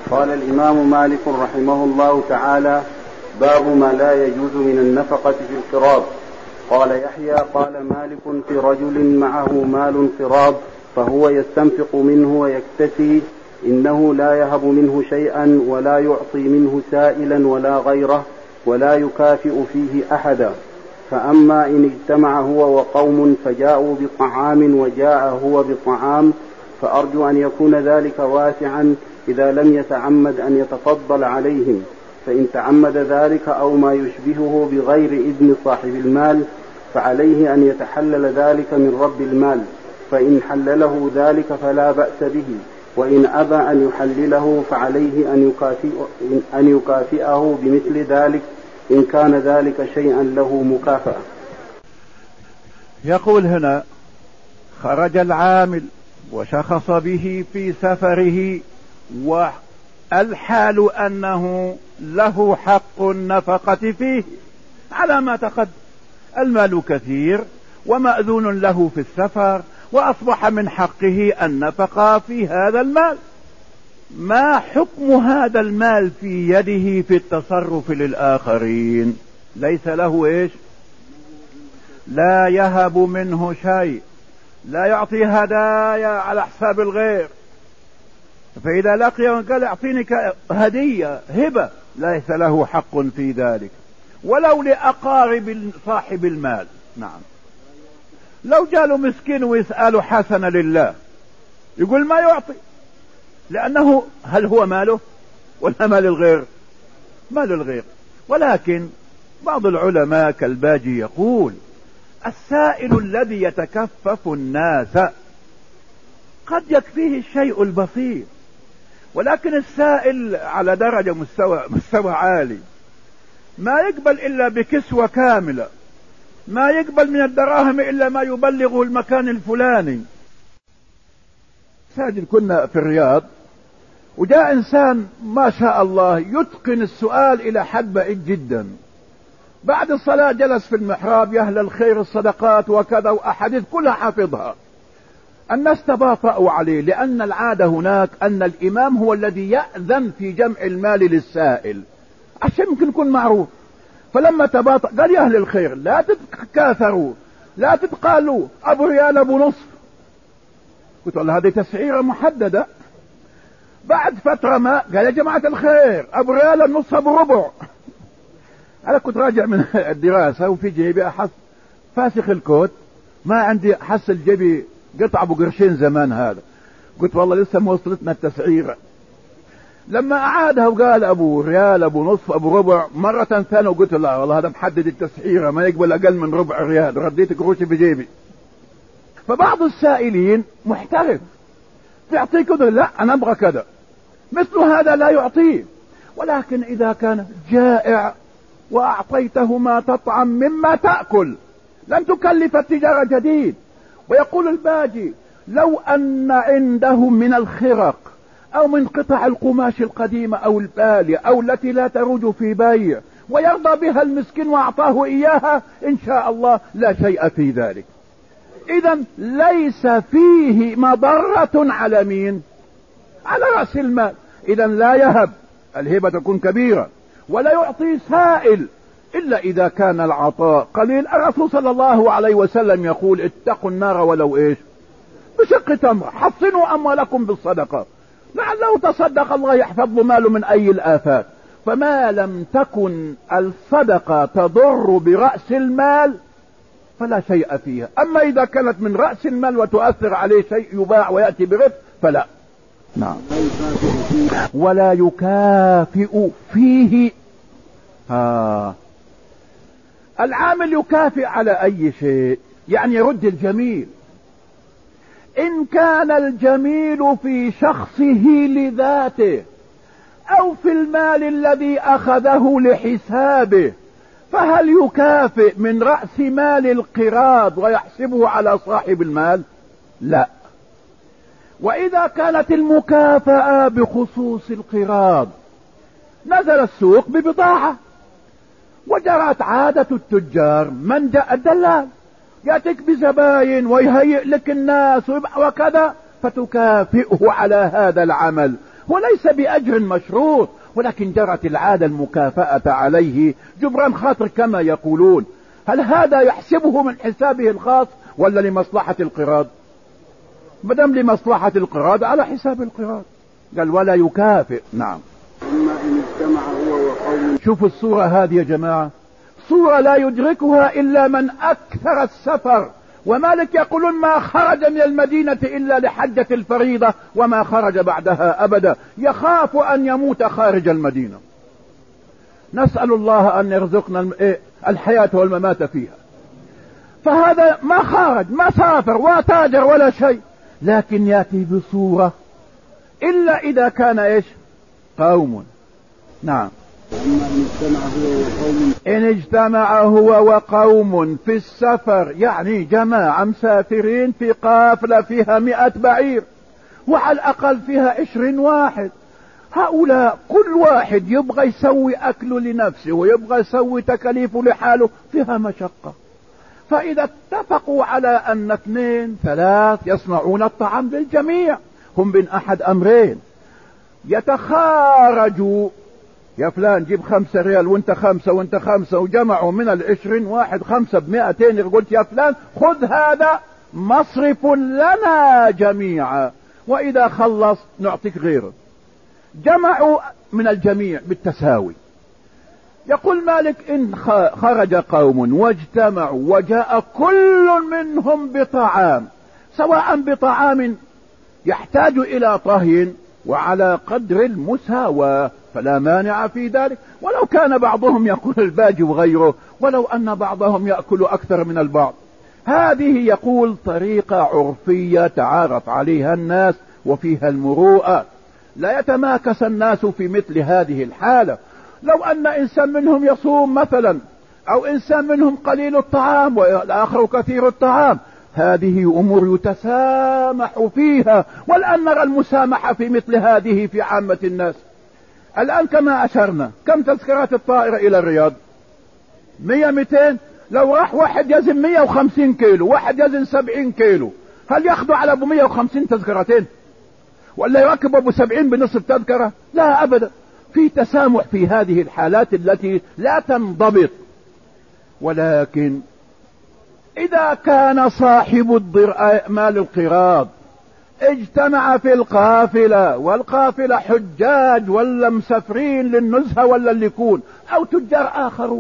قال الإمام مالك رحمه الله تعالى: باب ما لا يجوز من النفقة في القراض. قال يحيى: قال مالك: في رجل معه مال قراض فهو يستنفق منه ويكتسي، إنه لا يهب منه شيئا ولا يعطي منه سائلا ولا غيره ولا يكافئ فيه أحدا. فأما إن اجتمع هو وقوم فجاءوا بطعام وجاء هو بطعام فأرجو أن يكون ذلك واسعا إذا لم يتعمد أن يتفضل عليهم، فإن تعمد ذلك أو ما يشبهه بغير إذن صاحب المال فعليه أن يتحلل ذلك من رب المال، فإن حلله ذلك فلا بأس به، وإن أبى أن يحلله فعليه أن يكافئه بمثل ذلك إن كان ذلك شيئا له مكافأة. يقول هنا: خرج العامل وشخص به في سفره والحال أنه له حق النفقة فيه على ما تقدم، المال كثير ومأذون له في السفر، وأصبح من حقه النفقة في هذا المال. ما حكم هذا المال في يده في التصرف للآخرين؟ ليس له إيش؟ لا يهب منه شيء، لا يعطي هدايا على حساب الغير، فإذا لقي قال اعطيني هدية هبة، ليس له حق في ذلك، ولو لأقارب صاحب المال. نعم، لو جاله مسكين ويسأله حسنة لله يقول ما يعطي، لأنه هل هو ماله ولا مال الغير؟ مال الغير. ولكن بعض العلماء كالباجي يقول: السائل الذي يتكفف الناس قد يكفيه الشيء البسيط، ولكن السائل على درجة مستوى عالي ما يقبل إلا بكسوة كاملة، ما يقبل من الدراهم إلا ما يبلغه المكان الفلاني. ساجد كنا في الرياض وجاء إنسان ما شاء الله يتقن السؤال إلى حد بعيد جدا، بعد الصلاة جلس في المحراب: يا أهل الخير الصدقات وكذا، وأحاديث كلها حافظها. الناس تباطؤوا عليه، لأن العادة هناك أن الإمام هو الذي يأذن في جمع المال للسائل عشان يمكن يكون معروف. فلما تباطأ قال: يا أهل الخير لا تتكاثروا، لا تتقالوا أبو ريال أبو نصف. قلت والله هذه تسعيرة محددة. بعد فترة ما قال: يا جماعة الخير أبو ريال النصف أبو ربع. أنا كنت راجع من الدراسة وفي جيبي أحس فاسخ الكوت، ما عندي حصل جيبي قطع أبو قرشين زمان هذا. قلت والله لسه ما وصلتنا التسعيرة. لما أعادها وقال أبو ريال أبو نصف أبو ربع مرة ثانية، وقلت لا والله هذا محدد التسعيرة، ما يقبل أقل من ربع ريال. رديت قروشي في جيبي. فبعض السائلين محترف يعطيك كذا، لا أنا أبغى كذا، مثل هذا لا يعطيه. ولكن إذا كان جائع وأعطيته ما تطعم مما تأكل لن تكلف التجارة جديد. ويقول الباجي: لو أن عندهم من الخرق أو من قطع القماش القديمة أو البالية أو التي لا تروج في بيع ويرضى بها المسكين وأعطاه إياها إن شاء الله لا شيء في ذلك. إذن ليس فيه مضرة على مين؟ على رأس المال. إذن لا يهب، الهبة تكون كبيرة، ولا يعطي سائل إلا إذا كان العطاء قليل. الرسول صلى الله عليه وسلم يقول: اتقوا النار ولو إيش؟ بشق تمر. حصنوا أموالكم بالصدقة، لعله تصدق الله يحفظ له ماله من أي الآفات. فما لم تكن الصدقة تضر برأس المال فلا شيء فيها. أما إذا كانت من رأس المال وتؤثر عليه شيء يباع ويأتي بربح فلا. نعم. ولا يكافئ فيه. العامل يكافئ على أي شيء؟ يعني يرد الجميل. إن كان الجميل في شخصه لذاته أو في المال الذي أخذه لحسابه فهل يكافئ من رأس مال القراض ويحسبه على صاحب المال؟ لا. وإذا كانت المكافأة بخصوص القراض، نزل السوق ببضاعة وجرت عادة التجار من جاء الدلال يأتيك بزباين ويهيئ لك الناس وكذا فتكافئه على هذا العمل وليس بأجر مشروط، ولكن جرت العادة المكافأة عليه جبران خاطر كما يقولون. هل هذا يحسبه من حسابه الخاص ولا لمصلحة القراض؟ مدام لمصلحة القراض على حساب القراض. قال ولا يكافئ. نعم. أما إن اجتمع هو وقوم. شوفوا الصورة هذه يا جماعة، صورة لا يدركها إلا من أكثر السفر. ومالك يقولون ما خرج من المدينة إلا لحجة الفريضة وما خرج بعدها أبدا، يخاف أن يموت خارج المدينة. نسأل الله أن يرزقنا الحياة والممات فيها. فهذا ما خرج، ما سافر وتاجر ولا شيء، لكن يأتي بصورة إلا إذا كان إيش؟ قوم. نعم. إن اجتمع هو وقوم في السفر، يعني جماعة مسافرين في قافلة فيها 100 بعير وعلى الأقل فيها 20 واحد، هؤلاء كل واحد يبغى يسوي أكله لنفسه ويبغى يسوي تكاليفه لحاله، فيها مشقة. فإذا اتفقوا على أن 2 3 يصنعون الطعام للجميع، هم بين أحد أمرين: يتخارجوا، يا فلان جيب 5 ريال وانت 5 وانت 5، وجمعوا من 20 واحد 5 ب200، قلت يا فلان خذ هذا مصرف لنا جميعا، وإذا خلص نعطيك غيره. جمعوا من الجميع بالتساوي. يقول مالك إن خرج قوم واجتمعوا وجاء كل منهم بطعام، سواء بطعام يحتاج إلى طهي وعلى قدر المساواة فلا مانع في ذلك، ولو كان بعضهم يأكل الباقي وغيره، ولو أن بعضهم يأكل أكثر من البعض. هذه يقول طريقة عرفية تعارف عليها الناس وفيها المروءة، لا يتماكس الناس في مثل هذه الحالة. لو أن إنسان منهم يصوم مثلا، أو إنسان منهم قليل الطعام والآخر كثير الطعام، هذه أمور يتسامح فيها، والآن نرى المسامحة في مثل هذه في عامة الناس. الآن كما أشرنا، كم تذكرات الطائرة إلى الرياض؟ 100 200. لو راح واحد يزن 150 كيلو، واحد يزن 70 كيلو، هل ياخذوا على ابو 150 تذكرتين؟ ولا يركب ابو 70 بنصف تذكرة؟ لا أبدا. في تسامح في هذه الحالات التي لا تنضبط. ولكن إذا كان صاحب مال القراض اجتمع في القافلة، والقافلة حجاج ولا مسافرين للنزهة ولا اللي يكون، أو تجار آخرون،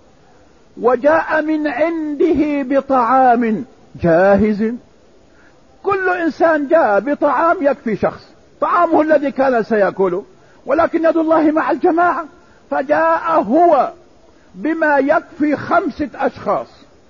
وجاء من عنده بطعام جاهز، كل إنسان جاء بطعام يكفي شخص، طعامه الذي كان سيأكله، ولكن يد الله مع الجماعة، فجاء هو بما يكفي 5 أشخاص.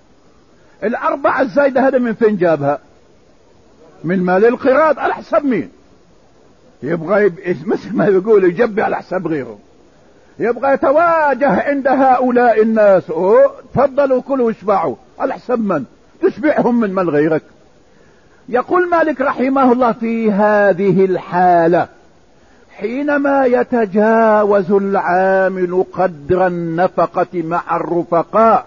4 الزايدة هذا من فين جابها؟ من مال القراض. على حساب مين؟ يبغى مثل ما يقول يجبي على حساب غيره، يبغى يتواجه عند هؤلاء الناس، تفضلوا كلوا واشبعوا. على حساب من؟ تشبعهم من مال غيرك. يقول مالك رحمه الله في هذه الحالة حينما يتجاوز العامل قدر النفقة مع الرفقاء،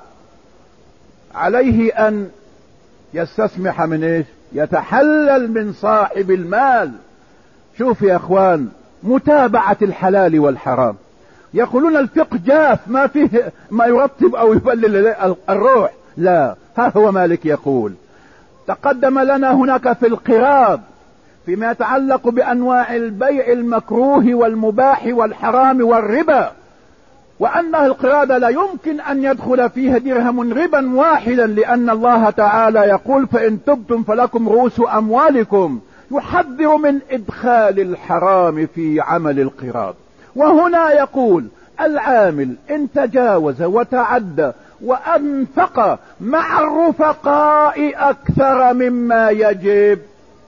عليه أن يستسمح من ايش؟ يتحلل من صاحب المال. شوف يا اخوان، متابعة الحلال والحرام. يقولون الفقه جاف، ما فيه ما يرطب او يبلل الروح. لا، ها هو مالك يقول تقدم لنا هناك في القراض فيما يتعلق بأنواع البيع المكروه والمباح والحرام والربا، وأن القراض لا يمكن أن يدخل فيها درهم ربا واحدا، لأن الله تعالى يقول فإن تبتم فلكم رؤوس أموالكم، يحذر من إدخال الحرام في عمل القراض. وهنا يقول العامل إن تجاوز وتعدى وأنفق مع الرفقاء أكثر مما يجب،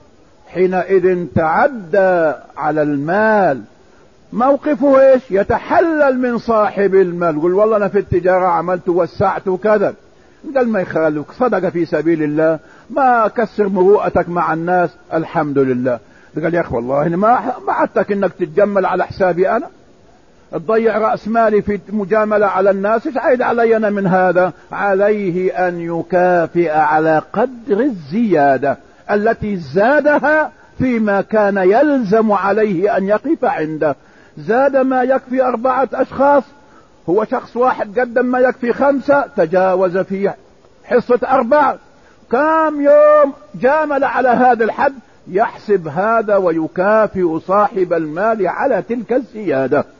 حينئذ تعدى على المال، موقفه ايش؟ يتحلل من صاحب المال، يقول والله انا في التجارة عملت وسعت وكذا. قال ما يخالك، صدق في سبيل الله، ما كسر مروءتك مع الناس، الحمد لله. قال يا اخي والله انا ما عدتك انك تتجمل على حسابي، انا تضيع رأس مالي في مجاملة على الناس، ايش عايد علي انا من هذا؟ عليه ان يكافئ على قدر الزيادة التي زادها فيما كان يلزم عليه أن يقف عنده. زاد ما يكفي 4 أشخاص، هو شخص واحد قدم ما يكفي 5، تجاوز في حصة 4، كم يوم جامل على هذا الحد، يحسب هذا ويكافئ صاحب المال على تلك الزيادة.